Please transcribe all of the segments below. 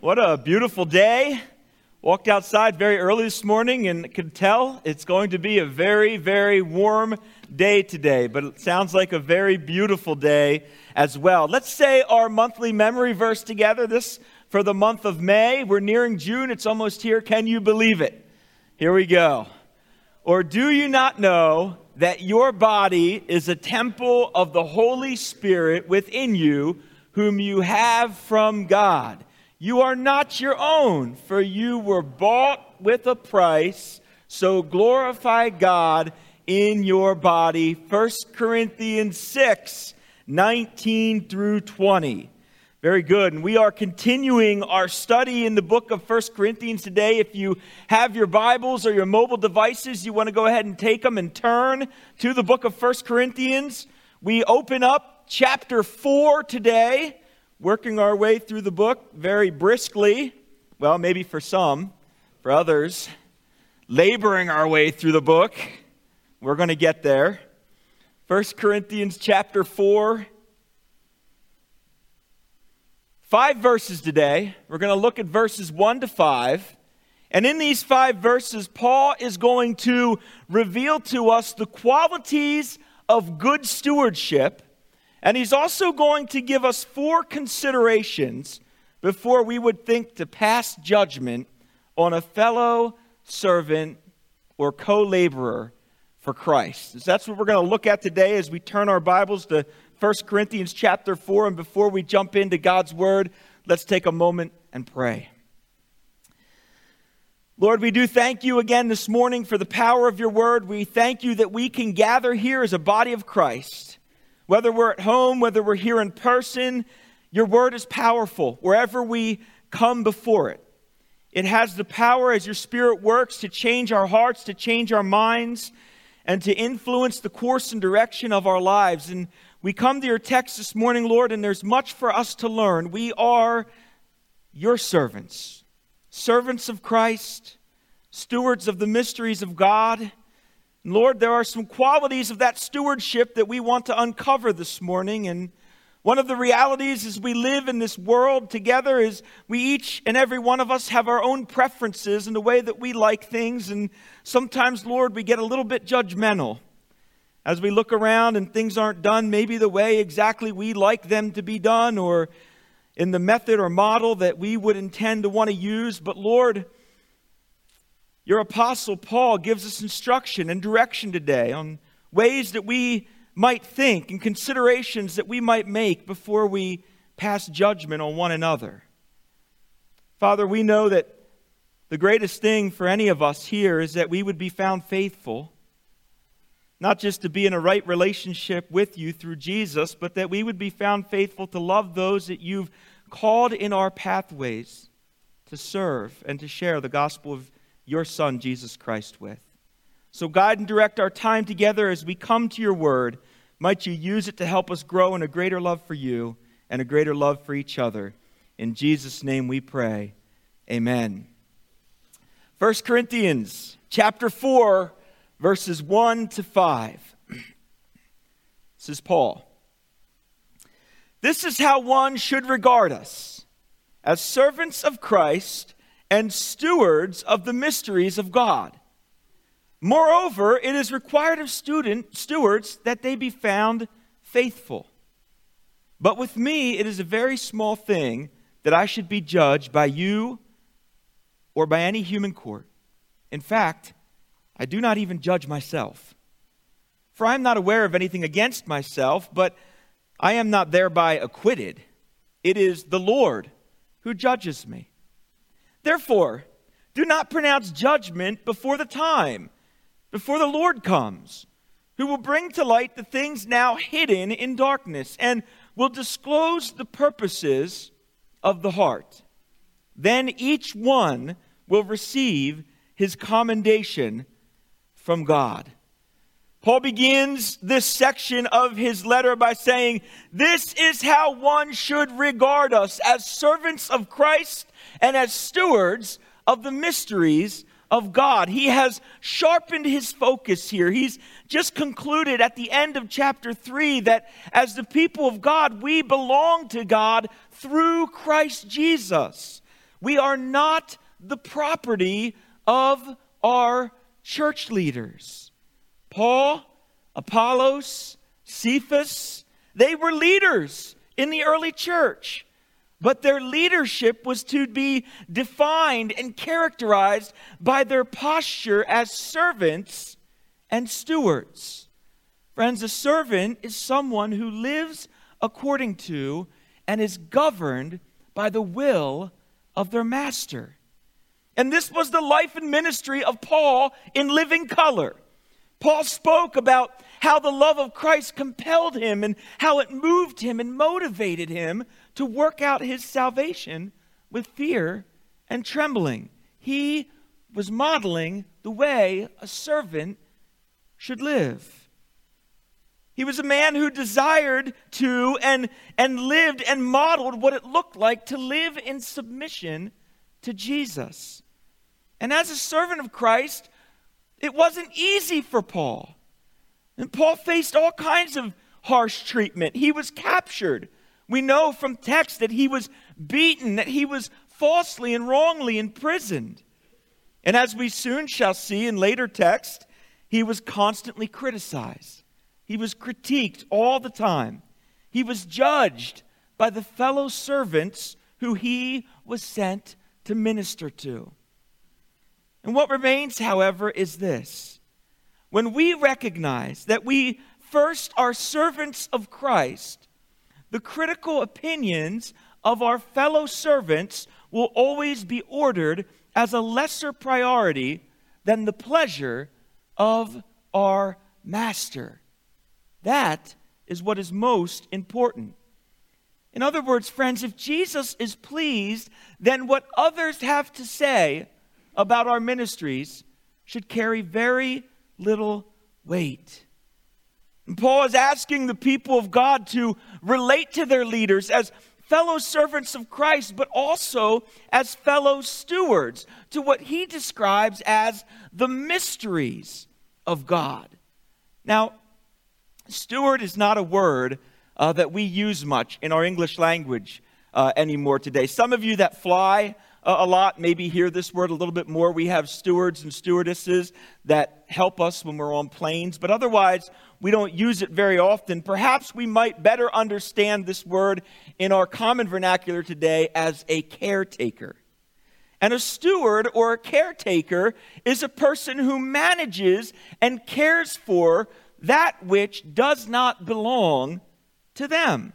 What a beautiful day. Walked outside very early this morning and could tell it's going to be a very, very warm day today, but it sounds like a very beautiful day as well. Let's say our monthly memory verse together, this for the month of May. We're nearing June. It's almost here. Can you believe it? Here we go. Or do you not know that your body is a temple of the Holy Spirit within you, whom you have from God? You are not your own, for you were bought with a price, so glorify God in your body. 1 Corinthians 6, 19 through 20. Very good. And we are continuing our study in the book of 1 Corinthians today. If you have your Bibles or your mobile devices, you want to go ahead and take them and turn to the book of 1 Corinthians. We open up chapter 4 today, working our way through the book very briskly. Well, maybe for some, for others, laboring our way through the book. We're going to get there. 1 Corinthians chapter 4. 5 verses today. We're going to look at verses 1 to 5. And in these 5 verses, Paul is going to reveal to us the qualities of good stewardship. And he's also going to give us 4 considerations before we would think to pass judgment on a fellow servant or co-laborer for Christ. So that's what we're going to look at today as we turn our Bibles to 1 Corinthians chapter 4. And before we jump into God's Word, let's take a moment and pray. Lord, we do thank you again this morning for the power of your Word. We thank you that we can gather here as a body of Christ. Whether we're at home, whether we're here in person, your word is powerful wherever we come before it. It has the power as your Spirit works to change our hearts, to change our minds, and to influence the course and direction of our lives. And we come to your text this morning, Lord, and there's much for us to learn. We are your servants, servants of Christ, stewards of the mysteries of God. Lord, there are some qualities of that stewardship that we want to uncover this morning. And one of the realities as we live in this world together is we each and every one of us have our own preferences in the way that we like things. And sometimes, Lord, we get a little bit judgmental as we look around and things aren't done maybe the way exactly we like them to be done or in the method or model that we would intend to want to use. But Lord, your apostle Paul gives us instruction and direction today on ways that we might think and considerations that we might make before we pass judgment on one another. Father, we know that the greatest thing for any of us here is that we would be found faithful, not just to be in a right relationship with you through Jesus, but that we would be found faithful to love those that you've called in our pathways to serve and to share the gospel of your Son, Jesus Christ, with. So guide and direct our time together as we come to your word. Might you use it to help us grow in a greater love for you and a greater love for each other. In Jesus' name we pray. Amen. 1 Corinthians chapter 4, verses 1 to 5. This is Paul. This is how one should regard us, as servants of Christ and stewards of the mysteries of God. Moreover, it is required of stewards that they be found faithful. But with me, it is a very small thing that I should be judged by you or by any human court. In fact, I do not even judge myself. For I am not aware of anything against myself, but I am not thereby acquitted. It is the Lord who judges me. Therefore, do not pronounce judgment before the time, before the Lord comes, who will bring to light the things now hidden in darkness and will disclose the purposes of the heart. Then each one will receive his commendation from God. Paul begins this section of his letter by saying, this is how one should regard us as servants of Christ and as stewards of the mysteries of God. He has sharpened his focus here. He's just concluded at the end of chapter 3 that as the people of God, we belong to God through Christ Jesus. We are not the property of our church leaders. Paul, Apollos, Cephas, they were leaders in the early church. But their leadership was to be defined and characterized by their posture as servants and stewards. Friends, a servant is someone who lives according to and is governed by the will of their master. And this was the life and ministry of Paul in living color. Paul spoke about how the love of Christ compelled him and how it moved him and motivated him to work out his salvation with fear and trembling. He was modeling the way a servant should live. He was a man who desired to and lived and modeled what it looked like to live in submission to Jesus. And as a servant of Christ, it wasn't easy for Paul. And Paul faced all kinds of harsh treatment. He was captured. We know from text that he was beaten, that he was falsely and wrongly imprisoned. And as we soon shall see in later text, he was constantly criticized. He was critiqued all the time. He was judged by the fellow servants who he was sent to minister to. And what remains, however, is this. When we recognize that we first are servants of Christ, the critical opinions of our fellow servants will always be ordered as a lesser priority than the pleasure of our master. That is what is most important. In other words, friends, if Jesus is pleased, then what others have to say about our ministries should carry very little weight. And Paul is asking the people of God to relate to their leaders as fellow servants of Christ, but also as fellow stewards to what he describes as the mysteries of God. Now, steward is not a word that we use much in our English language anymore today. Some of you that fly a lot maybe hear this word a little bit more. We have stewards and stewardesses that help us when we're on planes, but otherwise we don't use it very often. Perhaps we might better understand this word in our common vernacular today as a caretaker. And a steward or a caretaker is a person who manages and cares for that which does not belong to them.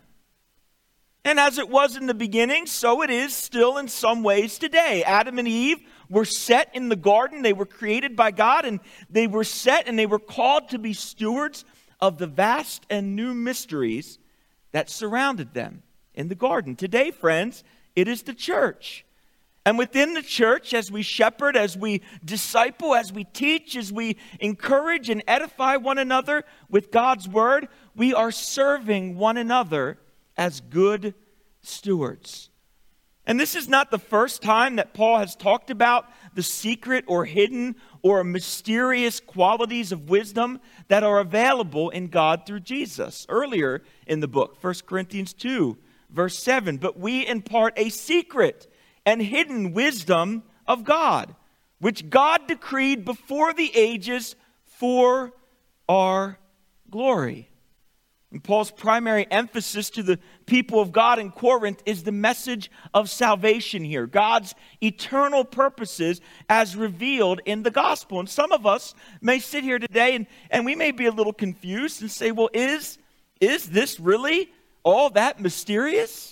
And as it was in the beginning, so it is still in some ways today. Adam and Eve were set in the garden. They were created by God, and they were set and they were called to be stewards of the vast and new mysteries that surrounded them in the garden. Today, friends, it is the church. And within the church, as we shepherd, as we disciple, as we teach, as we encourage and edify one another with God's word, we are serving one another as good stewards. And this is not the first time that Paul has talked about the secret or hidden or mysterious qualities of wisdom that are available in God through Jesus. Earlier in the book, 1 Corinthians 2, verse 7, but we impart a secret and hidden wisdom of God, which God decreed before the ages for our glory. And Paul's primary emphasis to the people of God in Corinth is the message of salvation here, God's eternal purposes as revealed in the gospel. And some of us may sit here today and we may be a little confused and say, well, is this really all that mysterious?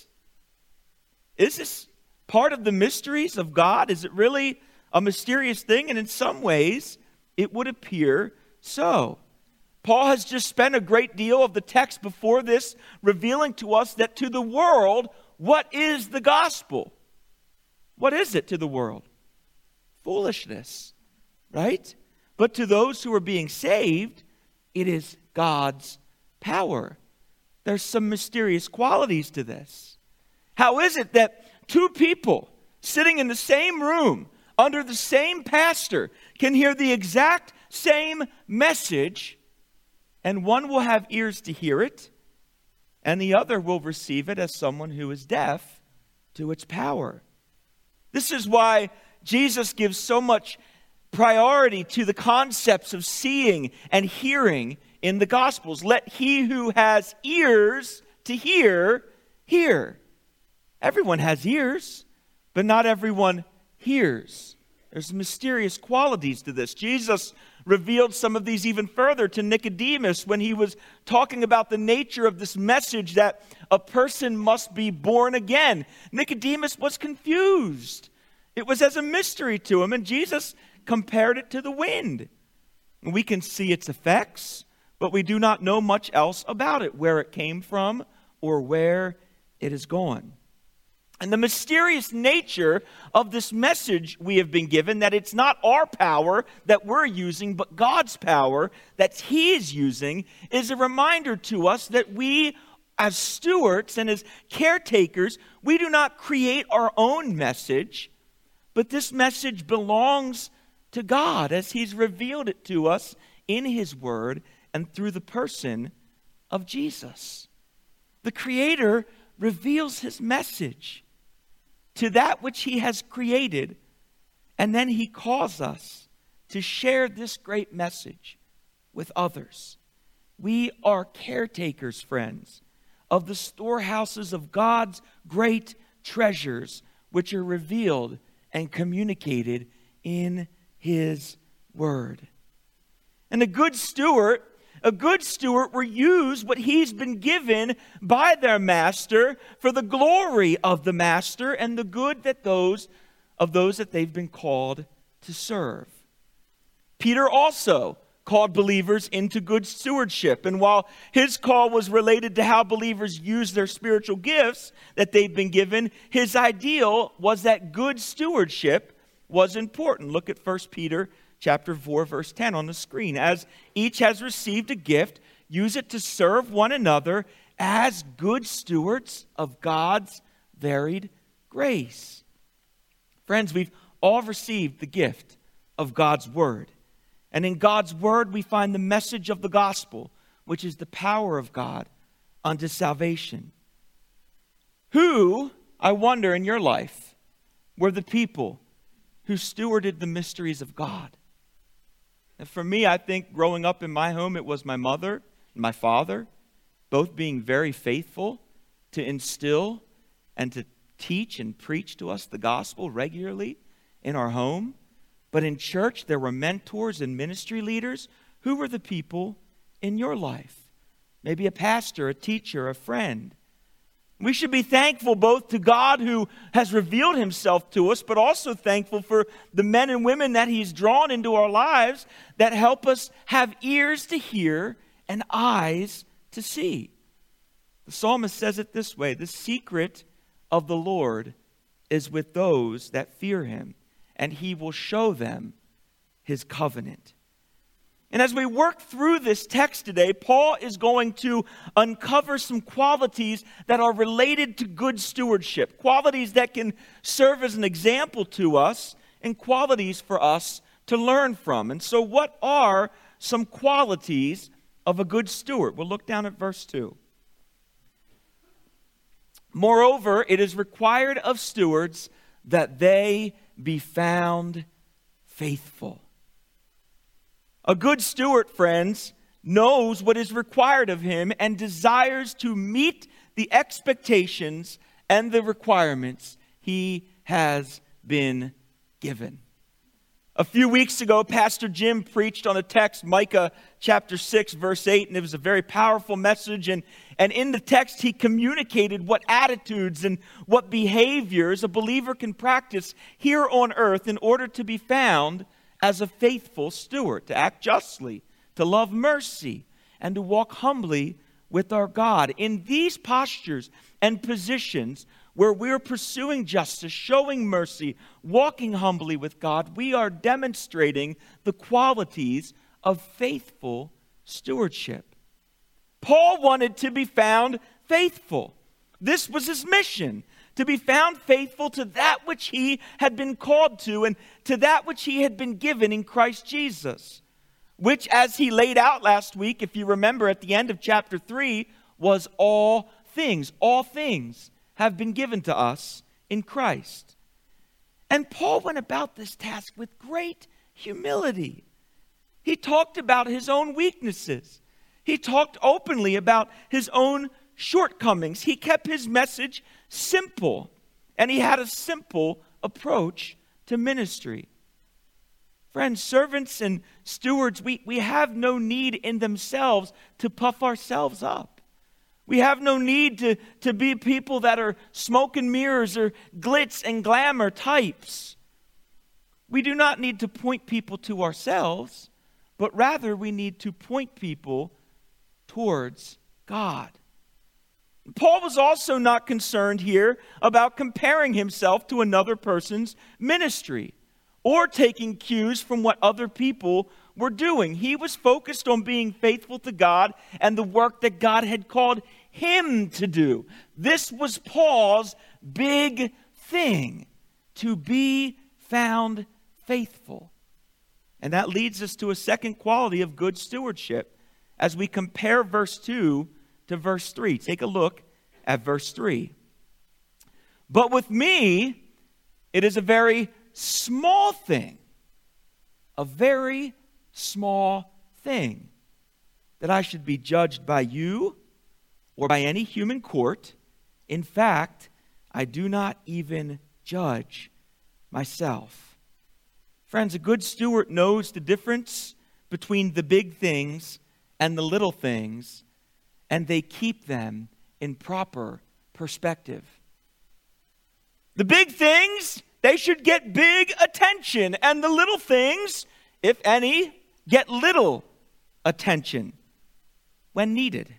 Is this part of the mysteries of God? Is it really a mysterious thing? And in some ways, it would appear so. Paul has just spent a great deal of the text before this revealing to us that to the world, what is the gospel? What is it to the world? Foolishness, right? But to those who are being saved, it is God's power. There's some mysterious qualities to this. How is it that two people sitting in the same room under the same pastor can hear the exact same message, and one will have ears to hear it, and the other will receive it as someone who is deaf to its power? This is why Jesus gives so much priority to the concepts of seeing and hearing in the Gospels. Let he who has ears to hear, hear. Everyone has ears, but not everyone hears. There's mysterious qualities to this. Jesus revealed some of these even further to Nicodemus when he was talking about the nature of this message that a person must be born again. Nicodemus was confused. It was as a mystery to him, and Jesus compared it to the wind. We can see its effects, but we do not know much else about it, where it came from or where it is gone. And the mysterious nature of this message we have been given, that it's not our power that we're using, but God's power that He is using, is a reminder to us that we, as stewards and as caretakers, we do not create our own message, but this message belongs to God as He's revealed it to us in His Word and through the person of Jesus. The Creator reveals His message to that which He has created, and then He calls us to share this great message with others. We are caretakers, friends, of the storehouses of God's great treasures, which are revealed and communicated in His Word. And a good steward will use what he's been given by their master for the glory of the master and the good that those that they've been called to serve. Peter also called believers into good stewardship. And while his call was related to how believers use their spiritual gifts that they've been given, his ideal was that good stewardship was important. Look at 1 Peter chapter 4, verse 10 on the screen. As each has received a gift, use it to serve one another as good stewards of God's varied grace. Friends, we've all received the gift of God's Word. And in God's Word, we find the message of the gospel, which is the power of God unto salvation. Who, I wonder, in your life, were the people who stewarded the mysteries of God? And for me, I think growing up in my home, it was my mother and my father, both being very faithful to instill and to teach and preach to us the gospel regularly in our home. But in church, there were mentors and ministry leaders. Who were the people in your life? Maybe a pastor, a teacher, a friend. We should be thankful both to God who has revealed Himself to us, but also thankful for the men and women that He's drawn into our lives that help us have ears to hear and eyes to see. The psalmist says it this way: the secret of the Lord is with those that fear Him, and He will show them His covenant. And as we work through this text today, Paul is going to uncover some qualities that are related to good stewardship, qualities that can serve as an example to us and qualities for us to learn from. And so what are some qualities of a good steward? We'll look down at verse 2. Moreover, it is required of stewards that they be found faithful. A good steward, friends, knows what is required of him and desires to meet the expectations and the requirements he has been given. A few weeks ago, Pastor Jim preached on a text, Micah chapter 6, verse 8, and it was a very powerful message. And in the text, he communicated what attitudes and what behaviors a believer can practice here on earth in order to be found as a faithful steward, to act justly, to love mercy, and to walk humbly with our God. In these postures and positions where we're pursuing justice, showing mercy, walking humbly with God, we are demonstrating the qualities of faithful stewardship. Paul wanted to be found faithful. This was his mission, to be found faithful to that which he had been called to and to that which he had been given in Christ Jesus, which, as he laid out last week, if you remember at the end of chapter 3, was all things. All things have been given to us in Christ. And Paul went about this task with great humility. He talked about his own weaknesses. He talked openly about his own shortcomings. He kept his message simple, and he had a simple approach to ministry. Friends, servants and stewards, we have no need in themselves to puff ourselves up. We have no need to be people that are smoke and mirrors or glitz and glamour types. We do not need to point people to ourselves, but rather we need to point people towards God. Paul was also not concerned here about comparing himself to another person's ministry or taking cues from what other people were doing. He was focused on being faithful to God and the work that God had called him to do. This was Paul's big thing, to be found faithful. And that leads us to a second quality of good stewardship as we compare verse 2 to verse 3. Take a look at verse 3. But with me, it is a very small thing, a very small thing, that I should be judged by you or by any human court. In fact, I do not even judge myself. Friends, a good steward knows the difference between the big things and the little things, and they keep them in proper perspective. The big things, they should get big attention, and the little things, if any, get little attention when needed.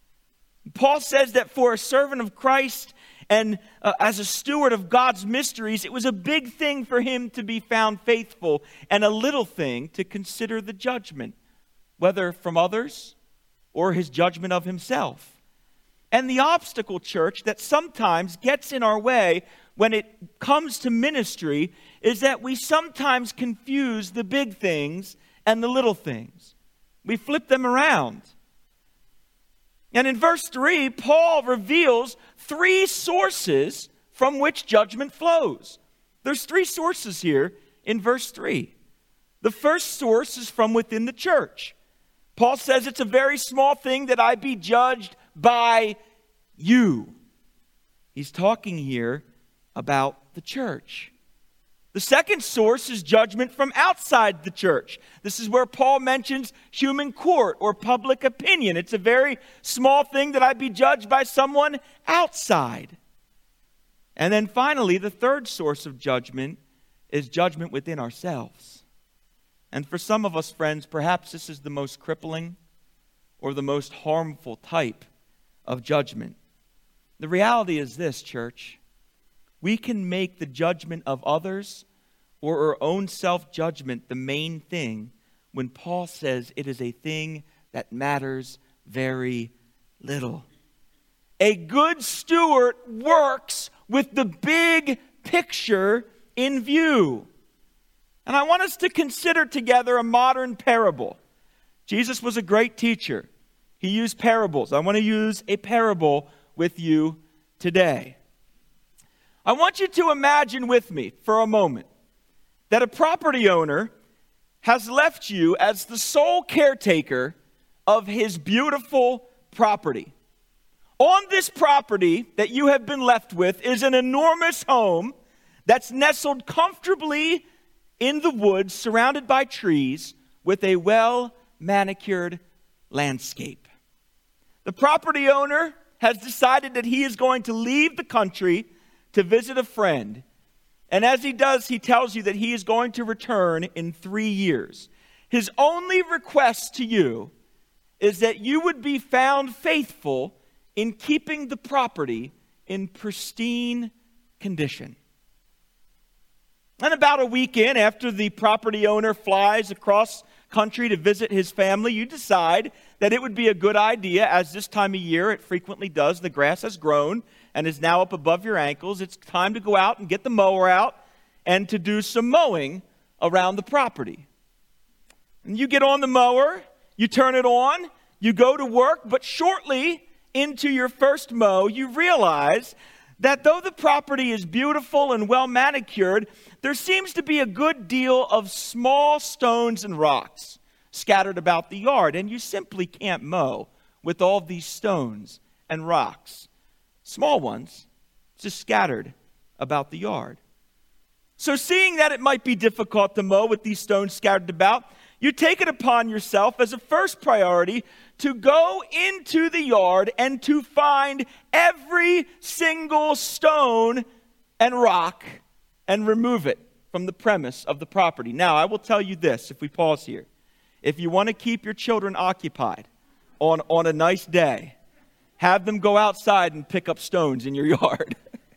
Paul says that for a servant of Christ and as a steward of God's mysteries, it was a big thing for him to be found faithful and a little thing to consider the judgment, whether from others or his judgment of himself. And the obstacle, church, that sometimes gets in our way when it comes to ministry is that we sometimes confuse the big things and the little things. We flip them around. And in verse 3, Paul reveals 3 sources from which judgment flows. There's 3 sources here in verse 3. The first source is from within the church. Paul says it's a very small thing that I be judged by you. He's talking here about the church. The second source is judgment from outside the church. This is where Paul mentions human court or public opinion. It's a very small thing that I be judged by someone outside. And then finally, the third source of judgment is judgment within ourselves. And for some of us, friends, perhaps this is the most crippling or the most harmful type of judgment. The reality is this, church. We can make the judgment of others or our own self-judgment the main thing when Paul says it is a thing that matters very little. A good steward works with the big picture in view. And I want us to consider together a modern parable. Jesus was a great teacher. He used parables. I want to use a parable with you today. I want you to imagine with me for a moment that a property owner has left you as the sole caretaker of his beautiful property. On this property that you have been left with is an enormous home that's nestled comfortably in the woods, surrounded by trees, with a well-manicured landscape. The property owner has decided that he is going to leave the country to visit a friend. And as he does, he tells you that he is going to return in 3 years. His only request to you is that you would be found faithful in keeping the property in pristine condition. And about a week in, after the property owner flies across country to visit his family, you decide that it would be a good idea, as this time of year it frequently does, the grass has grown and is now up above your ankles. It's time to go out and get the mower out and to do some mowing around the property. And you get on the mower, you turn it on, you go to work, but shortly into your first mow, you realize that though the property is beautiful and well manicured, there seems to be a good deal of small stones and rocks scattered about the yard, and you simply can't mow with all these stones and rocks. Small ones, just scattered about the yard. So seeing that it might be difficult to mow with these stones scattered about, you take it upon yourself as a first priority to go into the yard and to find every single stone and rock and remove it from the premise of the property. Now, I will tell you this, if we pause here. If you want to keep your children occupied on a nice day, have them go outside and pick up stones in your yard.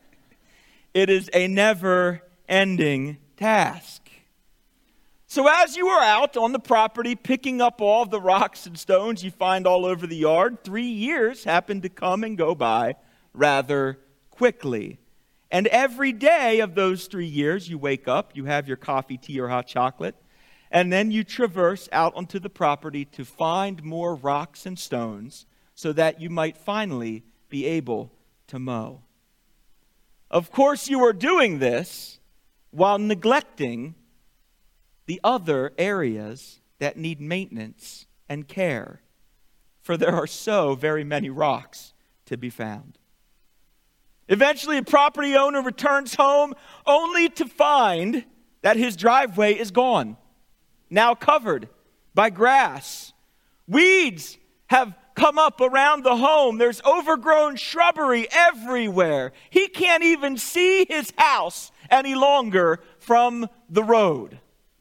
It is a never-ending task. So as you are out on the property picking up all the rocks and stones you find all over the yard, 3 years happen to come and go by rather quickly. And every day of those 3 years, you wake up, you have your coffee, tea, or hot chocolate, and then you traverse out onto the property to find more rocks and stones so that you might finally be able to mow. Of course, you are doing this while neglecting the other areas that need maintenance and care, for there are so very many rocks to be found. Eventually, a property owner returns home only to find that his driveway is gone, now covered by grass. Weeds have come up around the home. There's overgrown shrubbery everywhere. He can't even see his house any longer from the road.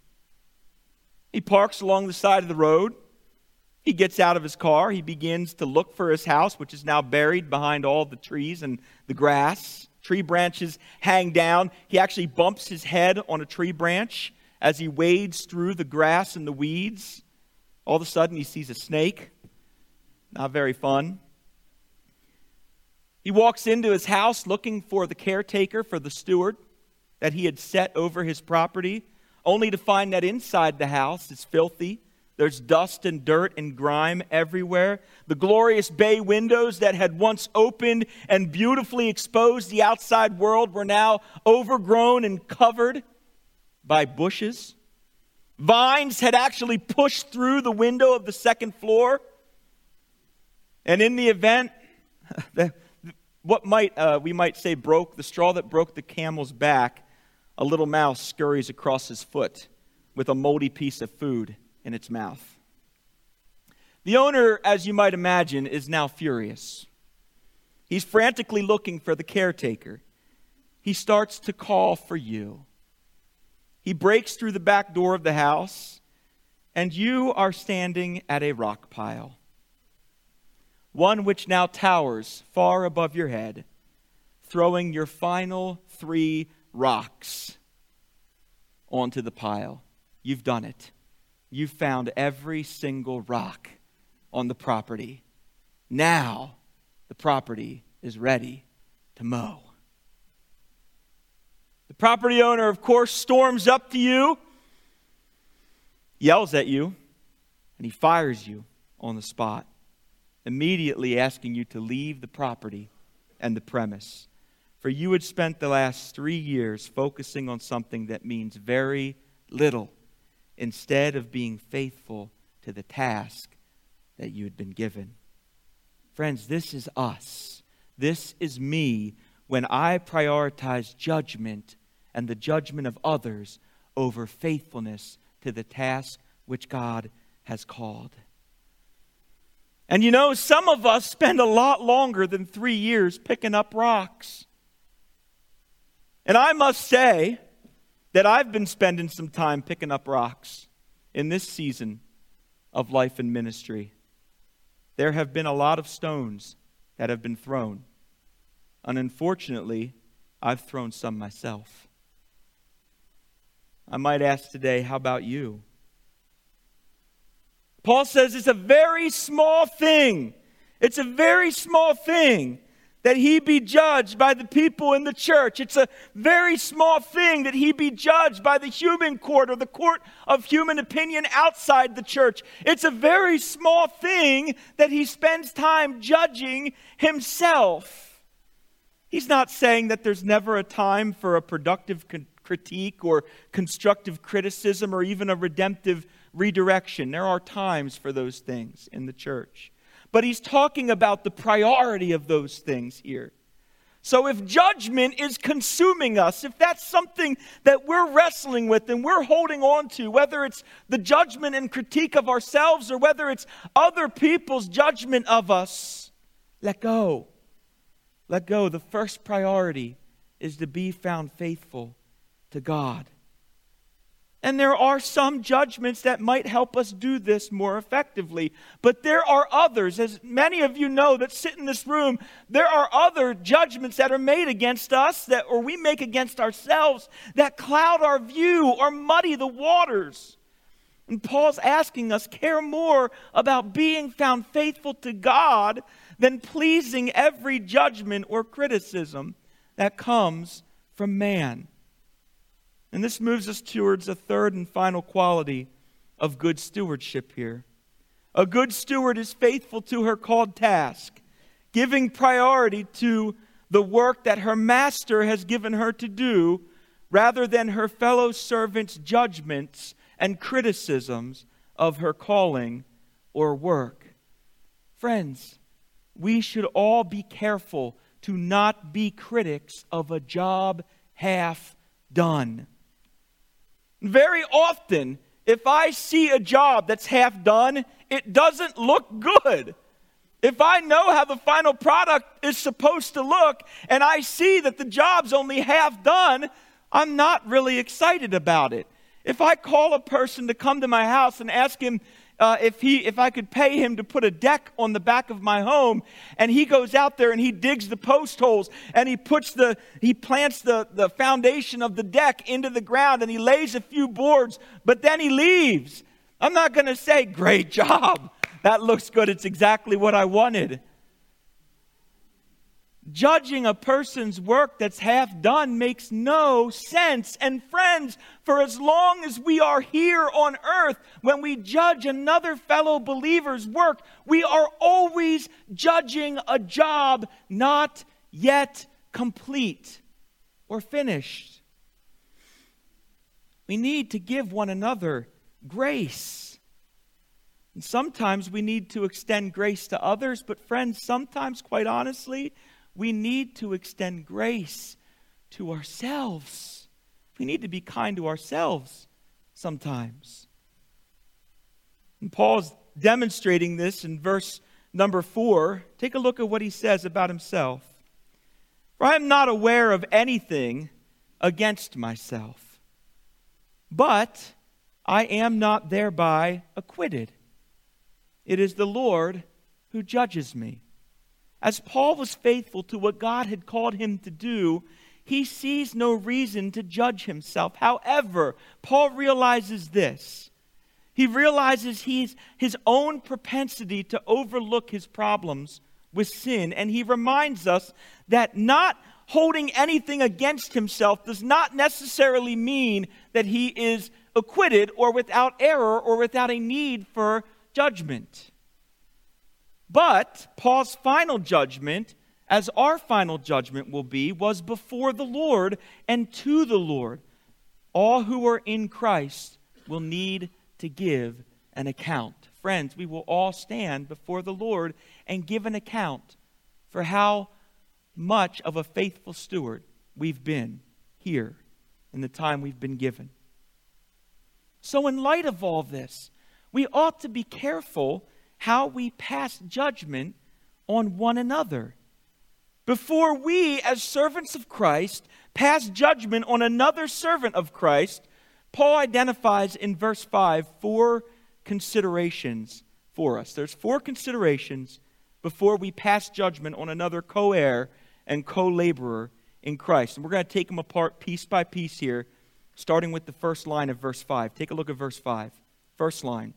He parks along the side of the road. He gets out of his car. He begins to look for his house, which is now buried behind all the trees and the grass. Tree branches hang down. He actually bumps his head on a tree branch as he wades through the grass and the weeds. All of a sudden, he sees a snake. Not very fun. He walks into his house looking for the caretaker, for the steward that he had set over his property, only to find that inside the house is filthy. There's dust and dirt and grime everywhere. The glorious bay windows that had once opened and beautifully exposed the outside world were now overgrown and covered by bushes. Vines had actually pushed through the window of the second floor. And in the event, we might say broke, the straw that broke the camel's back, a little mouse scurries across his foot with a moldy piece of food in its mouth. The owner, as you might imagine, is now furious. He's frantically looking for the caretaker. He starts to call for you. He breaks through the back door of the house, and you are standing at a rock pile, one which now towers far above your head, throwing your final 3 rocks onto the pile. You've done it. You've found every single rock on the property. Now the property is ready to mow. The property owner, of course, storms up to you, yells at you, and he fires you on the spot, immediately asking you to leave the property and the premise. For you had spent the last 3 years focusing on something that means very little, instead of being faithful to the task that you had been given. Friends, this is us. This is me when I prioritize judgment and the judgment of others over faithfulness to the task which God has called. And you know, some of us spend a lot longer than 3 years picking up rocks. And I must say that I've been spending some time picking up rocks in this season of life and ministry. There have been a lot of stones that have been thrown. And unfortunately, I've thrown some myself. I might ask today, how about you? Paul says it's a very small thing. It's a very small thing that he be judged by the people in the church. It's a very small thing that he be judged by the human court or the court of human opinion outside the church. It's a very small thing that he spends time judging himself. He's not saying that there's never a time for a productive critique or constructive criticism or even a redemptive redirection. There are times for those things in the church. But he's talking about the priority of those things here. So if judgment is consuming us, if that's something that we're wrestling with and we're holding on to, whether it's the judgment and critique of ourselves or whether it's other people's judgment of us, let go. Let go. The first priority is to be found faithful to God. And there are some judgments that might help us do this more effectively. But there are others, as many of you know that sit in this room, there are other judgments that are made against us or we make against ourselves that cloud our view or muddy the waters. And Paul's asking us, care more about being found faithful to God than pleasing every judgment or criticism that comes from man. And this moves us towards a third and final quality of good stewardship here. A good steward is faithful to her called task, giving priority to the work that her master has given her to do, rather than her fellow servants' judgments and criticisms of her calling or work. Friends, we should all be careful to not be critics of a job half done. Very often, if I see a job that's half done, it doesn't look good. If I know how the final product is supposed to look and I see that the job's only half done, I'm not really excited about it. If I call a person to come to my house and ask him if I could pay him to put a deck on the back of my home, and he goes out there and he digs the post holes and he plants the foundation of the deck into the ground and he lays a few boards, but then he leaves, I'm not going to say, great job, that looks good, it's exactly what I wanted. Judging a person's work that's half done makes no sense. And friends, for as long as we are here on earth, when we judge another fellow believer's work, we are always judging a job not yet complete or finished. We need to give one another grace. And sometimes we need to extend grace to others, but friends, sometimes, quite honestly, we need to extend grace to ourselves. We need to be kind to ourselves sometimes. And Paul's demonstrating this in verse number 4. Take a look at what he says about himself. For I am not aware of anything against myself, but I am not thereby acquitted. It is the Lord who judges me. As Paul was faithful to what God had called him to do, he sees no reason to judge himself. However, Paul realizes this. He realizes his own propensity to overlook his problems with sin, and he reminds us that not holding anything against himself does not necessarily mean that he is acquitted or without error or without a need for judgment. But Paul's final judgment, as our final judgment will be, was before the Lord and to the Lord. All who are in Christ will need to give an account. Friends, we will all stand before the Lord and give an account for how much of a faithful steward we've been here in the time we've been given. So in light of all this, we ought to be careful how we pass judgment on one another. Before we, as servants of Christ, pass judgment on another servant of Christ, Paul identifies in verse 5 4 considerations for us. There's 4 considerations before we pass judgment on another co-heir and co-laborer in Christ. And we're going to take them apart piece by piece here, starting with the first line of verse 5. Take a look at verse 5. First line.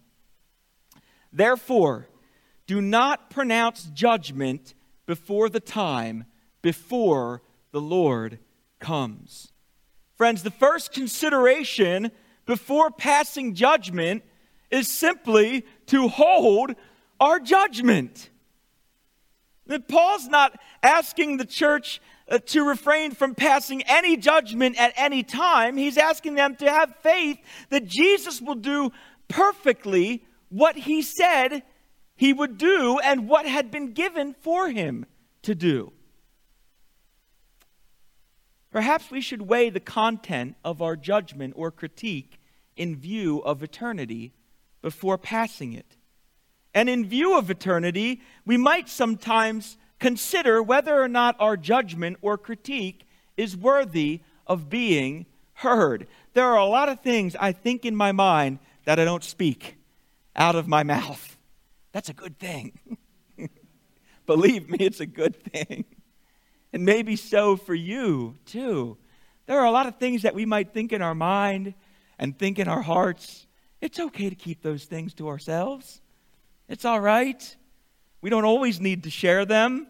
Therefore, do not pronounce judgment before the time, before the Lord comes. Friends, the first consideration before passing judgment is simply to hold our judgment. That Paul's not asking the church to refrain from passing any judgment at any time. He's asking them to have faith that Jesus will do perfectly what he said he would do and what had been given for him to do. Perhaps we should weigh the content of our judgment or critique in view of eternity before passing it. And in view of eternity, we might sometimes consider whether or not our judgment or critique is worthy of being heard. There are a lot of things I think in my mind that I don't speak out of my mouth. That's a good thing. Believe me, it's a good thing. And maybe so for you, too. There are a lot of things that we might think in our mind and think in our hearts. It's okay to keep those things to ourselves. It's all right. We don't always need to share them.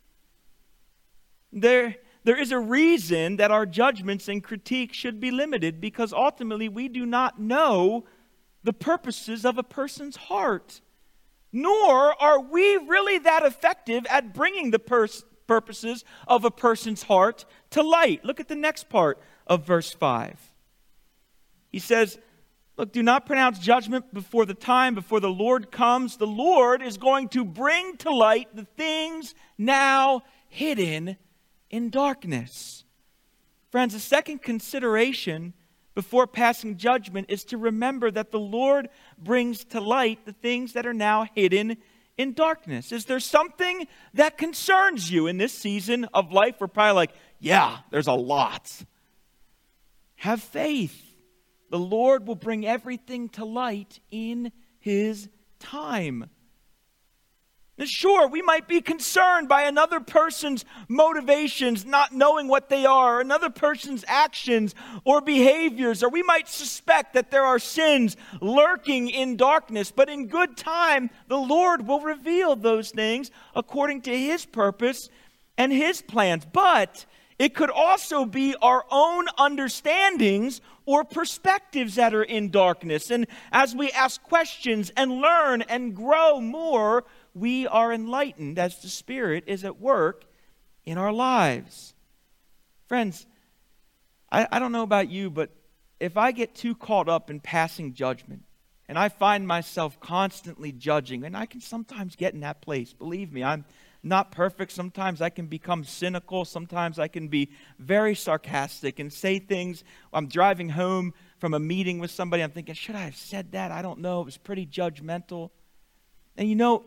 There is a reason that our judgments and critiques should be limited, because ultimately we do not know the purposes of a person's heart. Nor are we really that effective at bringing the purposes of a person's heart to light. Look at the next part of verse 5. He says, look, do not pronounce judgment before the time, before the Lord comes. The Lord is going to bring to light the things now hidden in darkness. Friends, the second consideration before passing judgment is to remember that the Lord brings to light the things that are now hidden in darkness. Is there something that concerns you in this season of life? We're probably like, yeah, there's a lot. Have faith. The Lord will bring everything to light in His time. Now, sure, we might be concerned by another person's motivations, not knowing what they are, another person's actions or behaviors, or we might suspect that there are sins lurking in darkness, but in good time, the Lord will reveal those things according to His purpose and His plans. But it could also be our own understandings or perspectives that are in darkness. And as we ask questions and learn and grow more, we are enlightened as the Spirit is at work in our lives. Friends, I don't know about you, but if I get too caught up in passing judgment, and I find myself constantly judging, and I can sometimes get in that place, believe me, I'm not perfect. Sometimes I can become cynical. Sometimes I can be very sarcastic and say things. I'm driving home from a meeting with somebody. I'm thinking, should I have said that? I don't know. It was pretty judgmental. And you know,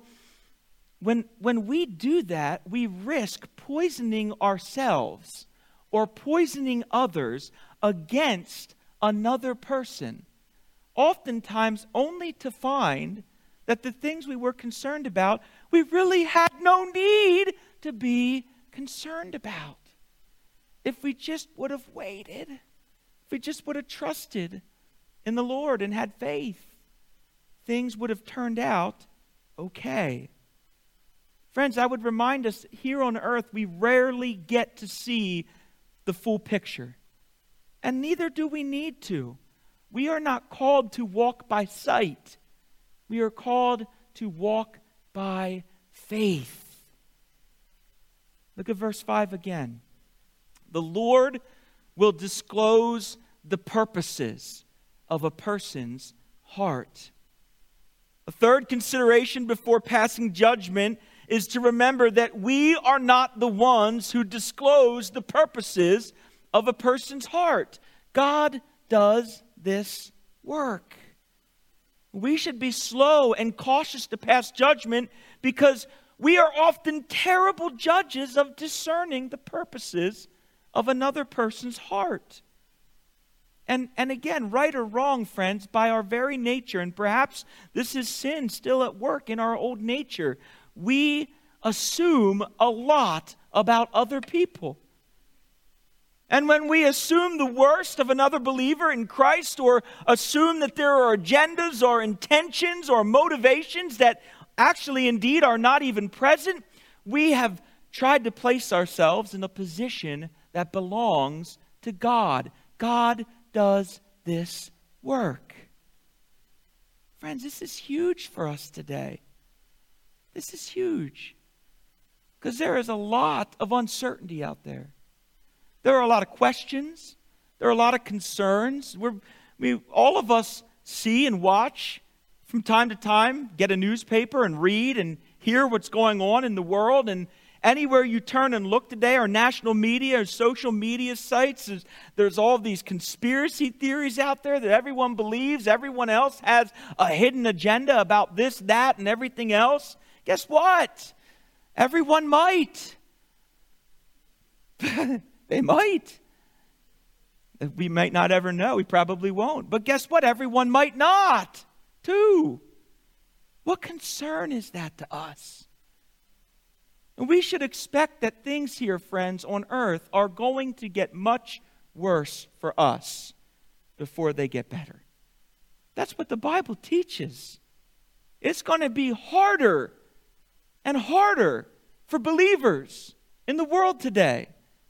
when we do that, we risk poisoning ourselves or poisoning others against another person, oftentimes only to find that the things we were concerned about, we really had no need to be concerned about. If we just would have waited, if we just would have trusted in the Lord and had faith, things would have turned out okay. Friends, I would remind us, here on earth, we rarely get to see the full picture. And neither do we need to. We are not called to walk by sight. We are called to walk by faith. Look at verse 5 again. The Lord will disclose the purposes of a person's heart. A third consideration before passing judgment is to remember that we are not the ones who disclose the purposes of a person's heart. God does this work. We should be slow and cautious to pass judgment because we are often terrible judges of discerning the purposes of another person's heart. And again, right or wrong, friends, by our very nature, and perhaps this is sin still at work in our old nature, we assume a lot about other people. And when we assume the worst of another believer in Christ, or assume that there are agendas or intentions or motivations that actually indeed are not even present, we have tried to place ourselves in a position that belongs to God. God does this work. Friends, this is huge for us today. This is huge. Because there is a lot of uncertainty out there. There are a lot of questions. There are a lot of concerns. All of us see and watch from time to time, get a newspaper and read and hear what's going on in the world. And anywhere you turn and look today, our national media, our social media sites, there's all these conspiracy theories out there that everyone believes. Everyone else has a hidden agenda about this, that, and everything else. Guess what? Everyone might. They might. We might not ever know. We probably won't. But guess what? Everyone might not, too. What concern is that to us? And we should expect that things here, friends, on earth are going to get much worse for us before they get better. That's what the Bible teaches. It's going to be harder and harder for believers in the world today.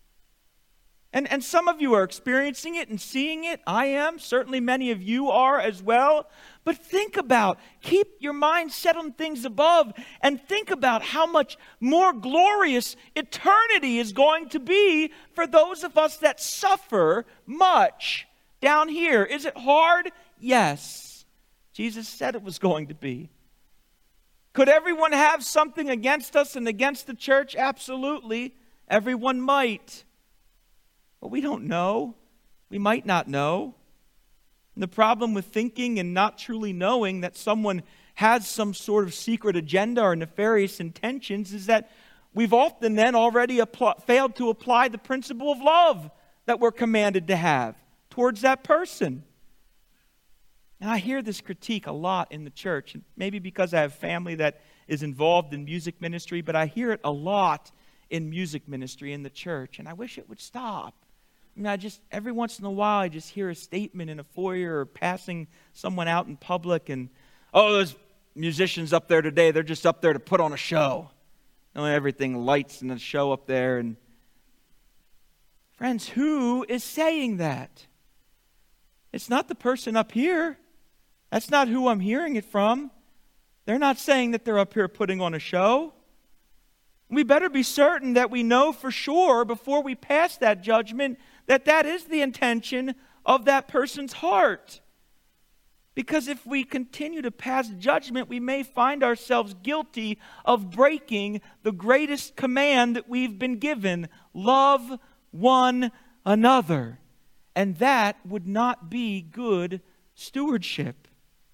And some of you are experiencing it and seeing it. I am. Certainly many of you are as well. But think about, keep your mind set on things above and think about how much more glorious eternity is going to be for those of us that suffer much down here. Is it hard? Yes. Jesus said it was going to be. Could everyone have something against us and against the church? Absolutely. Everyone might. But we don't know. We might not know. And the problem with thinking and not truly knowing that someone has some sort of secret agenda or nefarious intentions is that we've often then already failed to apply the principle of love that we're commanded to have towards that person. And I hear this critique a lot in the church, and maybe because I have family that is involved in music ministry, but I hear it a lot in music ministry in the church, and I wish it would stop. I mean, every once in a while, I just hear a statement in a foyer or passing someone out in public, and, oh, those musicians up there today, they're just up there to put on a show. Everything lights and a show up there. And friends, who is saying that? It's not the person up here. That's not who I'm hearing it from. They're not saying that they're up here putting on a show. We better be certain that we know for sure before we pass that judgment that that is the intention of that person's heart. Because if we continue to pass judgment, we may find ourselves guilty of breaking the greatest command that we've been given: love one another. And that would not be good stewardship.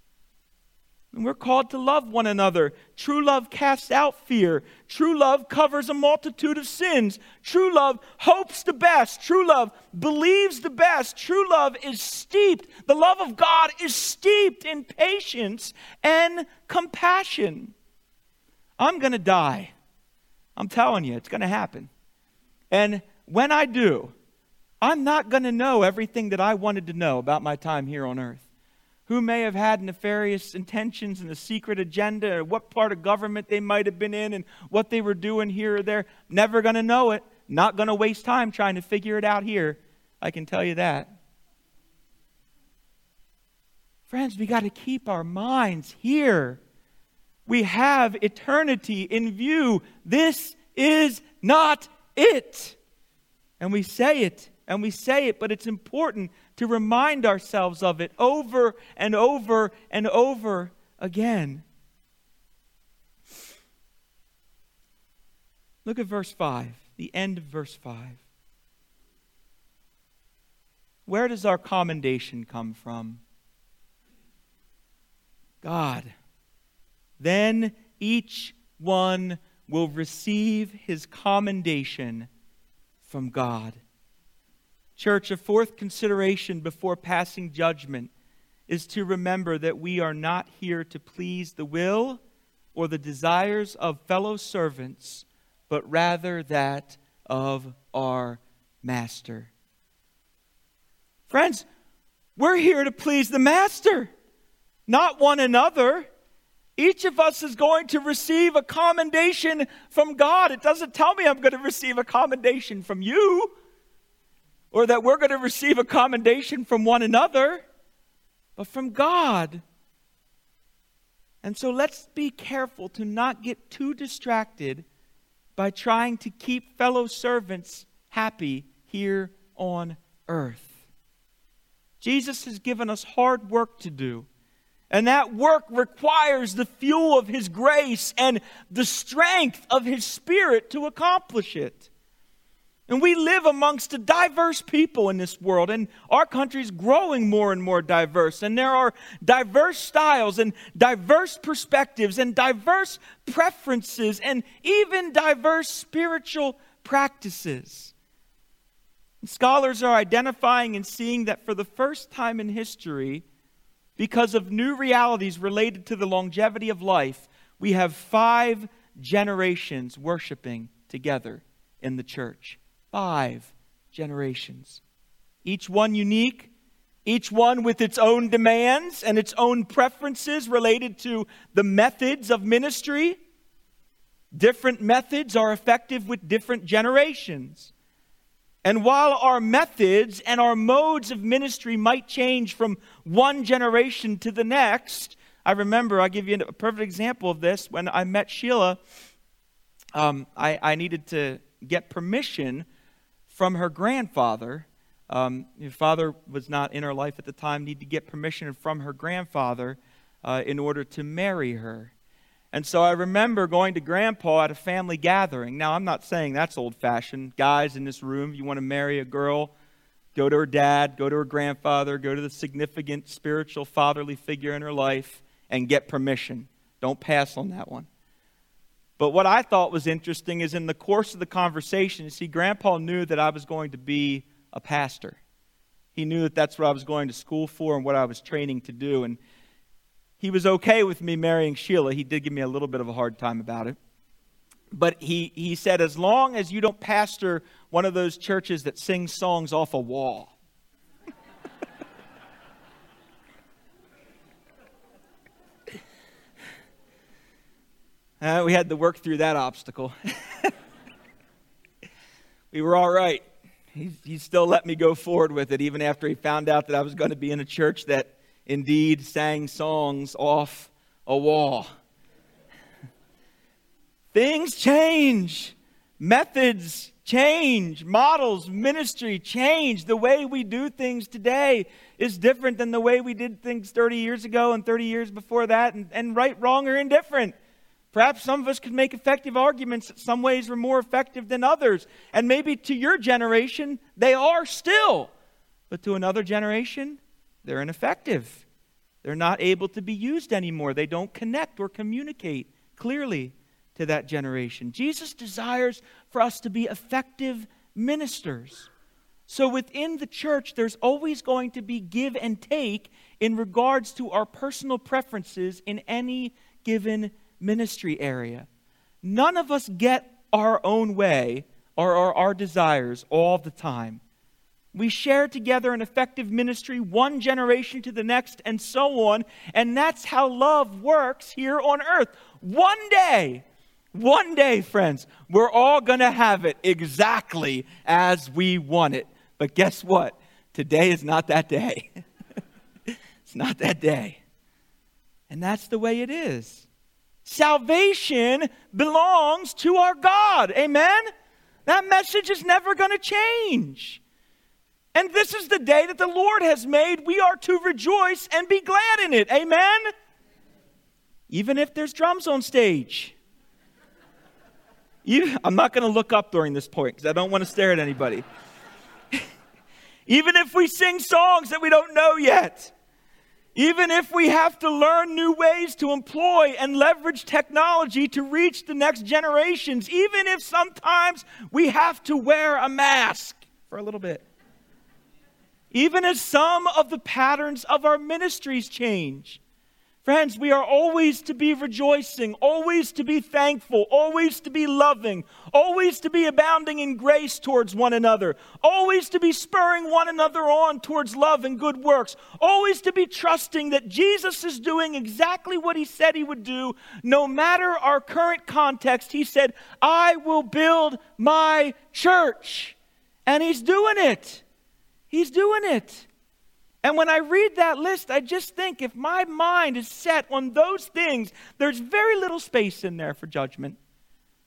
And we're called to love one another. True love casts out fear. True love covers a multitude of sins. True love hopes the best. True love believes the best. True love is steeped. The love of God is steeped in patience and compassion. I'm going to die. I'm telling you, it's going to happen. And when I do, I'm not going to know everything that I wanted to know about my time here on earth. Who may have had nefarious intentions and a secret agenda, or what part of government they might have been in and what they were doing here or there. Never going to know it. Not going to waste time trying to figure it out here. I can tell you that. Friends, we got to keep our minds here. We have eternity in view. This is not it. And we say it. And we say it, but it's important to remind ourselves of it over and over and over again. Look at verse 5, the end of verse 5. Where does our commendation come from? God. Then each one will receive his commendation from God. Church, a fourth consideration before passing judgment is to remember that we are not here to please the will or the desires of fellow servants, but rather that of our Master. Friends, we're here to please the Master, not one another. Each of us is going to receive a commendation from God. It doesn't tell me I'm going to receive a commendation from you, or that we're going to receive a commendation from one another, but from God. And so let's be careful to not get too distracted by trying to keep fellow servants happy here on earth. Jesus has given us hard work to do. And that work requires the fuel of His grace and the strength of His Spirit to accomplish it. And we live amongst a diverse people in this world, and our country is growing more and more diverse. And there are diverse styles and diverse perspectives and diverse preferences and even diverse spiritual practices. And scholars are identifying and seeing that for the first time in history, because of new realities related to the longevity of life, we have 5 generations worshiping together in the church. 5 generations. Each one unique, each one with its own demands and its own preferences related to the methods of ministry. Different methods are effective with different generations. And while our methods and our modes of ministry might change from one generation to the next, I remember, I'll give you a perfect example of this. When I met Sheila, I needed to get permission from her grandfather. Her father was not in her life at the time, needed to get permission from her grandfather in order to marry her. And so I remember going to Grandpa at a family gathering. Now, I'm not saying that's old-fashioned. Guys in this room, you want to marry a girl, go to her dad, go to her grandfather, go to the significant spiritual fatherly figure in her life and get permission. Don't pass on that one. But what I thought was interesting is in the course of the conversation, see, Grandpa knew that I was going to be a pastor. He knew that that's what I was going to school for and what I was training to do. And he was okay with me marrying Sheila. He did give me a little bit of a hard time about it. But he said, as long as you don't pastor one of those churches that sing songs off a wall. We had to work through that obstacle. We were all right. He still let me go forward with it, even after he found out that I was going to be in a church that indeed sang songs off a wall. Things change. Methods change. Models, ministry change. The way we do things today is different than the way we did things 30 years ago and 30 years before that, and right, wrong, or indifferent. Perhaps some of us could make effective arguments that some ways were more effective than others. And maybe to your generation, they are still. But to another generation, they're ineffective. They're not able to be used anymore. They don't connect or communicate clearly to that generation. Jesus desires for us to be effective ministers. So within the church, there's always going to be give and take in regards to our personal preferences in any given ministry area. None of us get our own way or our desires all the time. We share together an effective ministry, one generation to the next, and so on. And that's how love works here on earth. One day, friends, we're all going to have it exactly as we want it. But guess what? Today is not that day. It's not that day. And that's the way it is. Salvation belongs to our God. Amen? That message is never going to change. And this is the day that the Lord has made. We are to rejoice and be glad in it. Amen? Even if there's drums on stage. I'm not going to look up during this point because I don't want to stare at anybody. Even if we sing songs that we don't know yet. Even if we have to learn new ways to employ and leverage technology to reach the next generations. Even if sometimes we have to wear a mask for a little bit. Even as some of the patterns of our ministries change. Friends, we are always to be rejoicing, always to be thankful, always to be loving, always to be abounding in grace towards one another, always to be spurring one another on towards love and good works, always to be trusting that Jesus is doing exactly what He said He would do, no matter our current context. He said, I will build my church. And He's doing it. He's doing it. And when I read that list, I just think if my mind is set on those things, there's very little space in there for judgment.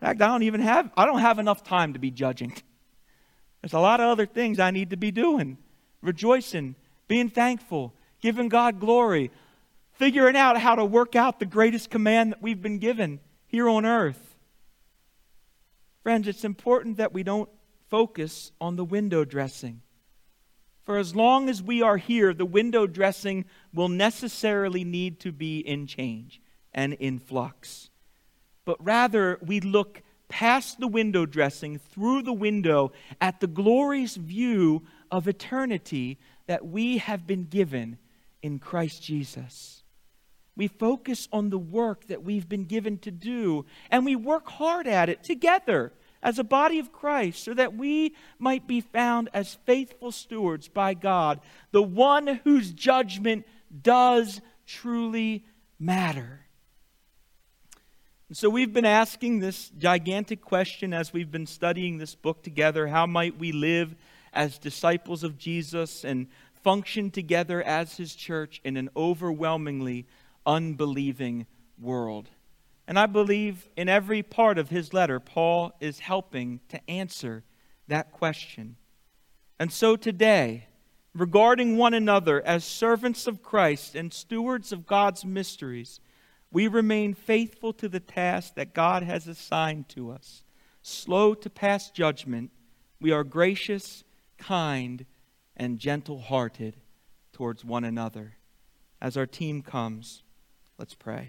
In fact, I don't have enough time to be judging. There's a lot of other things I need to be doing. Rejoicing, being thankful, giving God glory, figuring out how to work out the greatest command that we've been given here on earth. Friends, it's important that we don't focus on the window dressing. For as long as we are here, the window dressing will necessarily need to be in change and in flux. But rather, we look past the window dressing, through the window, at the glorious view of eternity that we have been given in Christ Jesus. We focus on the work that we've been given to do, and we work hard at it together as a body of Christ so that we might be found as faithful stewards by God, the one whose judgment does truly matter. And so we've been asking this gigantic question as we've been studying this book together. How might we live as disciples of Jesus and function together as His church in an overwhelmingly unbelieving world? And I believe in every part of his letter, Paul is helping to answer that question. And so today, regarding one another as servants of Christ and stewards of God's mysteries, we remain faithful to the task that God has assigned to us. Slow to pass judgment, we are gracious, kind, and gentle-hearted towards one another. As our team comes, let's pray.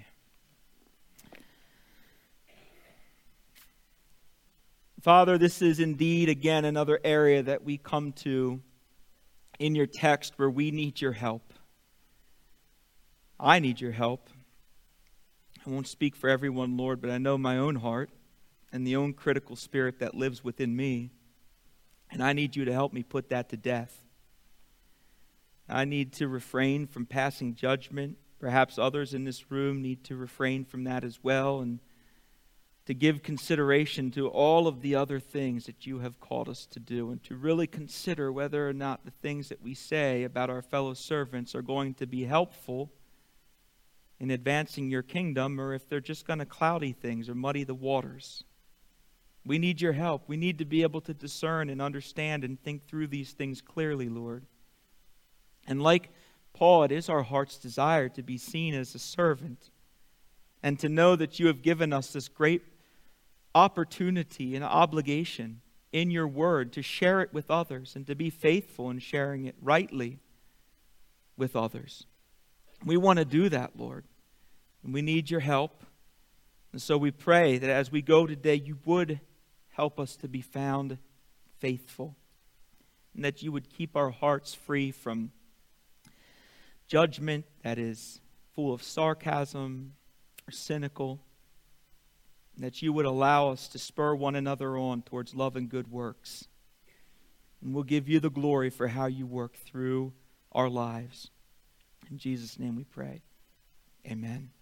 Father, this is indeed, again, another area that we come to in your text where we need your help. I need your help. I won't speak for everyone, Lord, but I know my own heart and the own critical spirit that lives within me. And I need you to help me put that to death. I need to refrain from passing judgment. Perhaps others in this room need to refrain from that as well, and to give consideration to all of the other things that you have called us to do, and to really consider whether or not the things that we say about our fellow servants are going to be helpful in advancing your kingdom, or if they're just going to cloudy things or muddy the waters. We need your help. We need to be able to discern and understand and think through these things clearly, Lord. And like Paul, it is our heart's desire to be seen as a servant and to know that you have given us this great opportunity and obligation in your word to share it with others and to be faithful in sharing it rightly with others. We want to do that, Lord, and we need your help. And so we pray that as we go today, you would help us to be found faithful, and that you would keep our hearts free from judgment that is full of sarcasm or cynical, that you would allow us to spur one another on towards love and good works. And we'll give you the glory for how you work through our lives. In Jesus' name we pray. Amen.